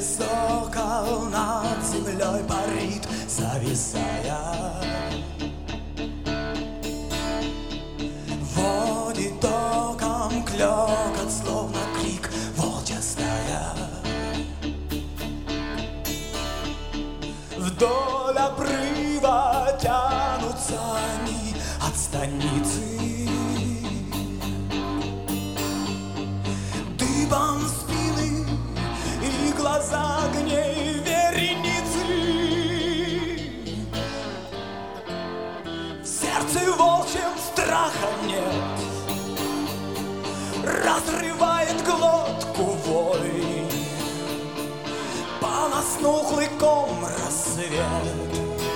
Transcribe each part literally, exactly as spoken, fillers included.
сокол над землей парит, зависая. Водит током клёкот, словно крик волчья стая. Вдоль обрыва тянутся они от станицы. Дыбом спины и глаза огней вереницы. В сердце волчьем страха нет, разрывает глотку вой. Полоснул клыком рассвет,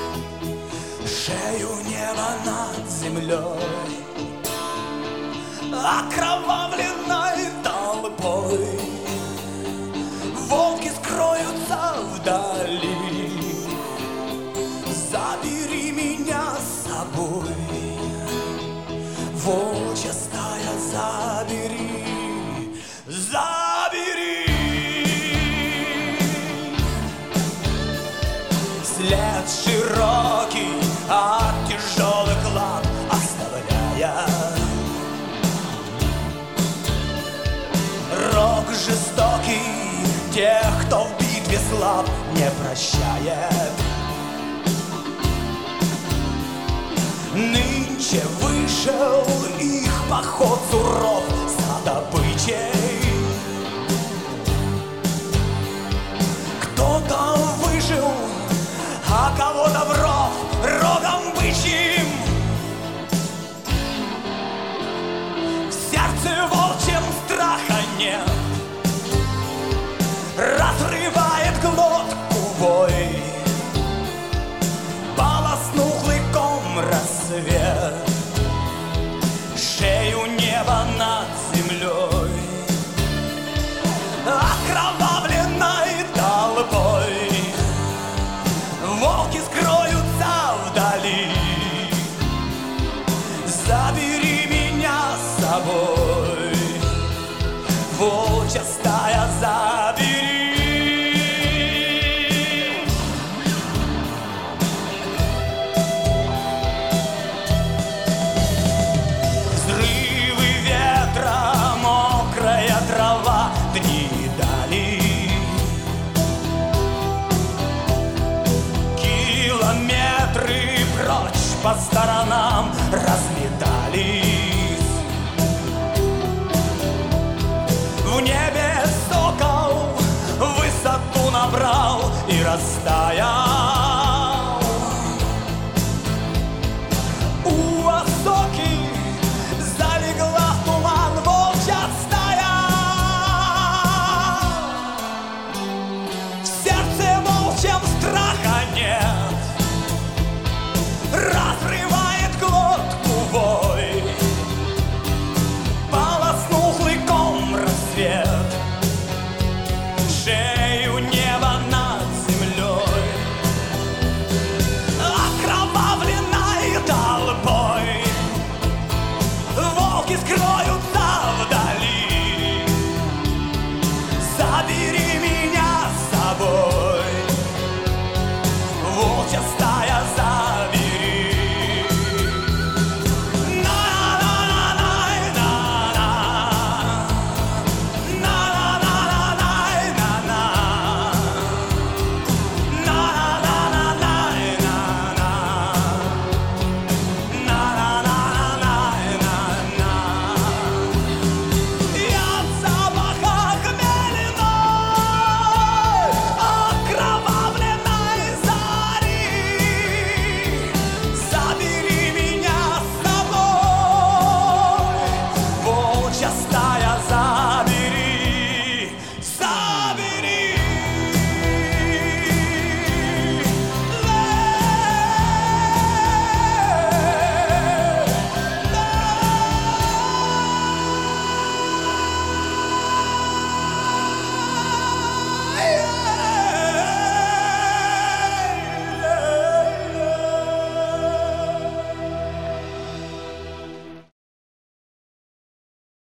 шею неба над землей. Окровавленной толпой волки скроются вдали. Забери меня с собой, волчья стая, забери, забери. След широкий от тяжелых лап оставляя. Рок жестокий тех, кто в битве слаб, не прощает. Нынче вышел их поход суров за добычей. Кто-то выжил, а кого-то в ров рогом бычьим. В сердце волчьем страха нет, разрывает глотку вой. Полоснул клыком рассвет, шею неба над землей. Окровавленной толпой волки скроются вдали. Забери меня с собой, волчья стая, забери. Взрывы ветра, мокрая трава, дни дали. Километры прочь по сторонам разметались. В небе сокол высоту набрал и растаял.